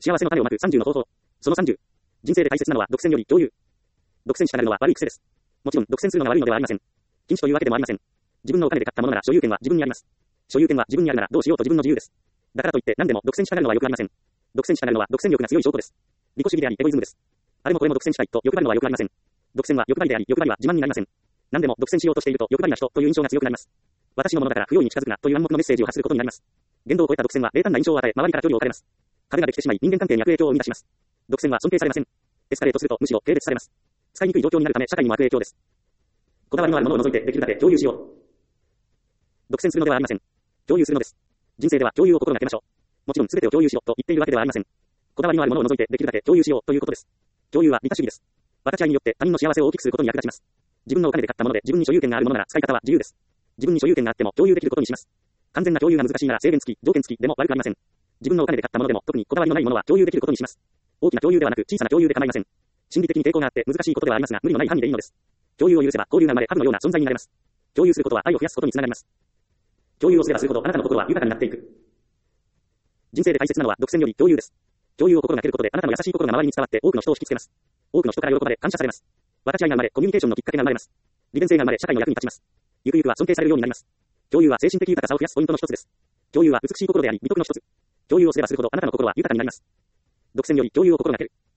幸せの種をまく30の方法。その30。人生で大切なのは独占より共有。独占しかなるのは悪い癖です。もちろん、独占するのが悪いのではありません。禁止というわけでもありません。自分のお金で買ったものなら所有権は自分にあります。所有権は自分にあるならどうしようと自分の自由です。だからといって何でも独占したがるのは良くありません。独占したがるのは独占力が強い証拠です。利己主義でありエゴイズムです。あれもこれも独占したいと欲張るのは良くありません。独占は欲張りであり欲張りは自慢になりません。何でも独占しようとしていると欲張りな人という印象が強くなります。私のものだから不用意に近づくなという暗黙のメッセージを発することになります。限度を超えた独占は冷淡な印象を与え周りから距離を置かれます。壁ができてしまい人間関係に悪影響を生み出します。独占は尊敬されません。エスカレートするとむしろ軽蔑されます。使いにくい状況になるため社会にも悪影響です。こだわりのあるものを除いてできるだけ共有しよう。独占するのではありません。共有するのです。人生では共有を心がけましょう。もちろん全てを共有しろと言っているわけではありません。こだわりのあるものを除いてできるだけ共有しようということです。共有は利他主義です。分かち合いによって他人の幸せを大きくすることに役立ちます。自分のお金で買ったもので自分に所有権があるものなら使い方は自由です。自分に所有権があっても共有できることにします。完全な共有が難しいなら制限付き、条件付きでも悪くありません。自分のお金で買ったものでも特にこだわりのないものは共有できることにします。大きな共有ではなく小さな共有で構いません。心理的に抵抗があって難しいことではありますが無理のない範囲でいいのです。共有を許せば交流が生まれハブのような存在になれます。共有することは愛を増やすことにつながります。共有をすればするほどあなたの心は豊かになっていく。人生で大切なのは独占より共有です。共有を心がけることであなたの優しい心が周りに伝わって多くの人を引きつけます。多くの人から喜ばれ感謝されます。分かち合いが生まれコミュニケーションのきっかけが生まれます。利便性が生まれ社会の役に立ちます。ゆくゆくは尊敬されるようになります。共有は精神的豊かさを増やすポイントの一つです。共有は美しい心であり美徳の一つ。共有をすればするほどあなたの心は豊かになります。独占より共有を心がける。